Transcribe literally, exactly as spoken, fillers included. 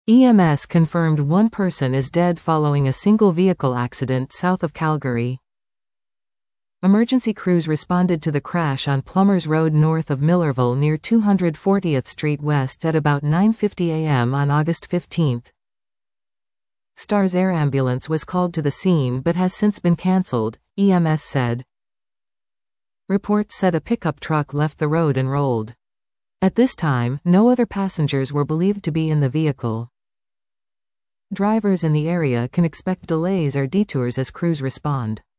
E M S confirmed one person is dead following a single vehicle accident south of Calgary. Emergency crews responded to the crash on Plumbers Road north of Millerville near two hundred fortieth Street West at about nine fifty a m on August fifteenth. STARS Air Ambulance was called to the scene but has since been cancelled, E M S said. Reports said a pickup truck left the road and rolled. At this time, no other passengers were believed to be in the vehicle. Drivers in the area can expect delays or detours as crews respond.